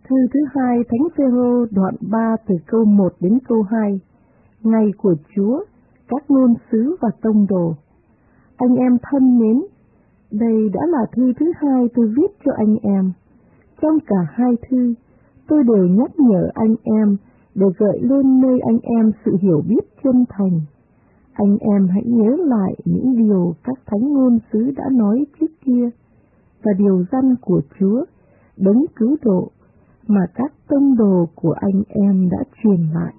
Thư thứ hai Thánh Phêrô đoạn 3 từ câu 1 đến câu 2. Ngày của Chúa, các ngôn sứ và tông đồ. Anh em thân mến, đây đã là thư thứ hai tôi viết cho anh em. Trong cả hai thư, tôi đều nhắc nhở anh em để gợi lên nơi anh em sự hiểu biết chân thành. Anh em hãy nhớ lại những điều các thánh ngôn sứ đã nói trước kia và điều răn của Chúa, đấng cứu độ mà các tông đồ của anh em đã truyền lại.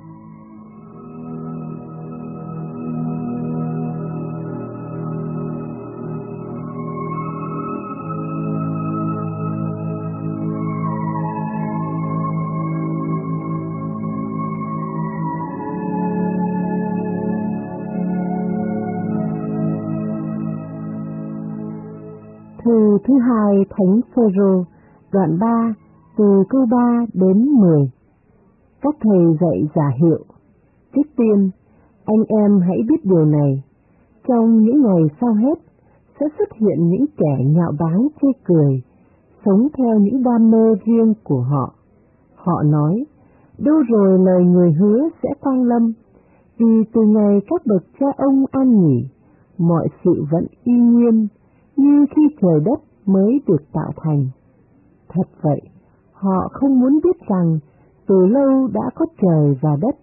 Thư thứ hai Thánh Phêrô đoạn 3 từ câu 3 đến 10. Các thầy dạy giả hiệu. Trước tiên, anh em hãy biết điều này. Trong những ngày sau hết, sẽ xuất hiện những kẻ nhạo báng chê cười, sống theo những đam mê riêng của họ. Họ nói, đâu rồi lời người hứa sẽ quang lâm, vì từ ngày các bậc cha ông an nghỉ, mọi sự vẫn y nguyên, như khi trời đất mới được tạo thành. Thật vậy, họ không muốn biết rằng từ lâu đã có trời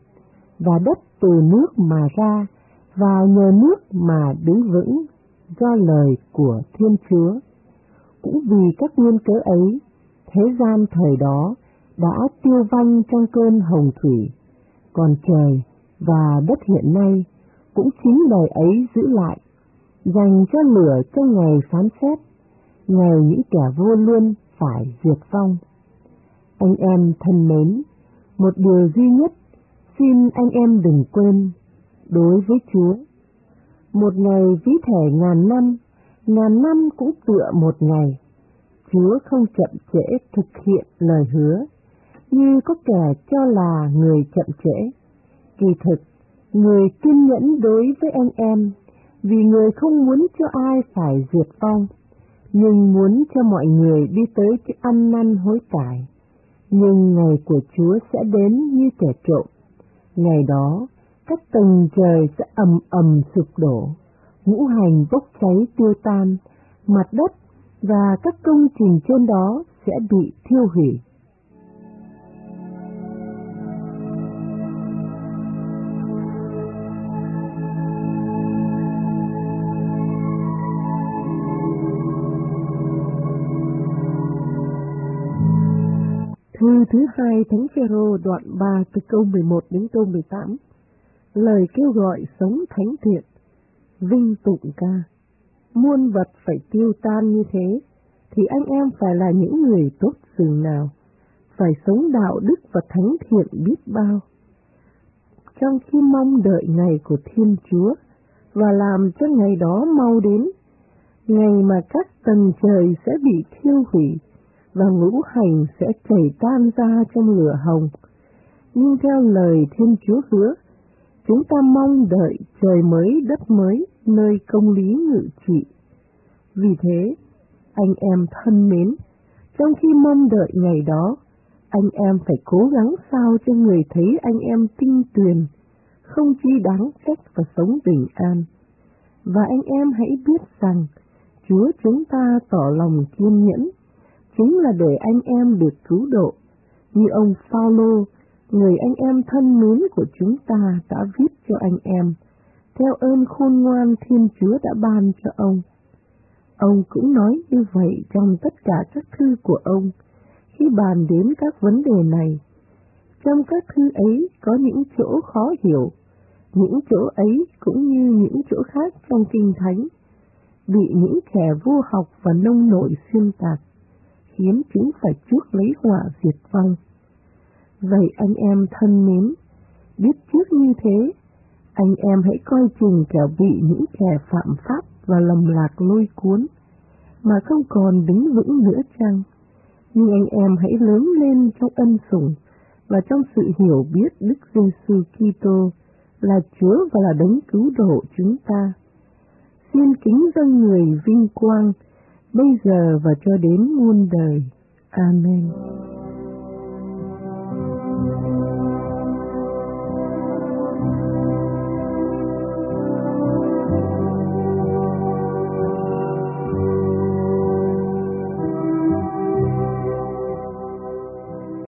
và đất từ nước mà ra, và nhờ nước mà đứng vững do lời của Thiên Chúa. Cũng vì các nguyên cớ ấy, thế gian thời đó đã tiêu vong trong cơn hồng thủy, còn trời và đất hiện nay cũng chính lời ấy giữ lại, dành cho lửa trong ngày phán xét, ngày những kẻ vô lương phải diệt vong. Anh em thân mến, một điều duy nhất xin anh em đừng quên, đối với Chúa, một ngày ví thể ngàn năm cũng tựa một ngày. Chúa không chậm trễ thực hiện lời hứa, như có kẻ cho là người chậm trễ. Kỳ thực, người kiên nhẫn đối với anh em, vì người không muốn cho ai phải diệt vong, nhưng muốn cho mọi người đi tới cái ăn năn hối cải. Nhưng ngày của Chúa sẽ đến như kẻ trộm. Ngày đó, các tầng trời sẽ ầm sụp đổ, ngũ hành bốc cháy tiêu tan, mặt đất và các công trình trên đó sẽ bị thiêu hủy. Thư thứ hai Thánh Phêrô đoạn 3 từ câu 11 đến câu 18. Lời kêu gọi sống thánh thiện, vinh tụng ca. Muôn vật phải tiêu tan như thế, thì anh em phải là những người tốt dường nào, phải sống đạo đức và thánh thiện biết bao. Trong khi mong đợi ngày của Thiên Chúa, và làm cho ngày đó mau đến, ngày mà các tầng trời sẽ bị thiêu hủy, và ngũ hành sẽ chảy tan ra trong lửa hồng. Nhưng theo lời Thiên Chúa hứa, chúng ta mong đợi trời mới đất mới, nơi công lý ngự trị. Vì thế, anh em thân mến, trong khi mong đợi ngày đó, anh em phải cố gắng sao cho người thấy anh em tinh tuyền, không chi đáng trách và sống bình an. Và anh em hãy biết rằng, Chúa chúng ta tỏ lòng kiên nhẫn, chính là để anh em được cứu độ, như ông Phaolô, người anh em thân mến của chúng ta đã viết cho anh em, theo ơn khôn ngoan Thiên Chúa đã ban cho ông. Ông cũng nói như vậy trong tất cả các thư của ông, khi bàn đến các vấn đề này. Trong các thư ấy có những chỗ khó hiểu, những chỗ ấy cũng như những chỗ khác trong Kinh Thánh, bị những kẻ vô học và nông nổi xuyên tạc, khiến chúng phải chuốc lấy họa diệt vong. Vậy anh em thân mến, biết trước như thế, anh em hãy coi chừng kẻo bị những kẻ phạm pháp và lầm lạc lôi cuốn, mà không còn đứng vững nữa chăng? Nhưng anh em hãy lớn lên trong ân sủng và trong sự hiểu biết Đức Giêsu Kitô là Chúa và là đấng cứu độ chúng ta. Xin kính dâng người vinh quang, bây giờ và cho đến muôn đời. Amen.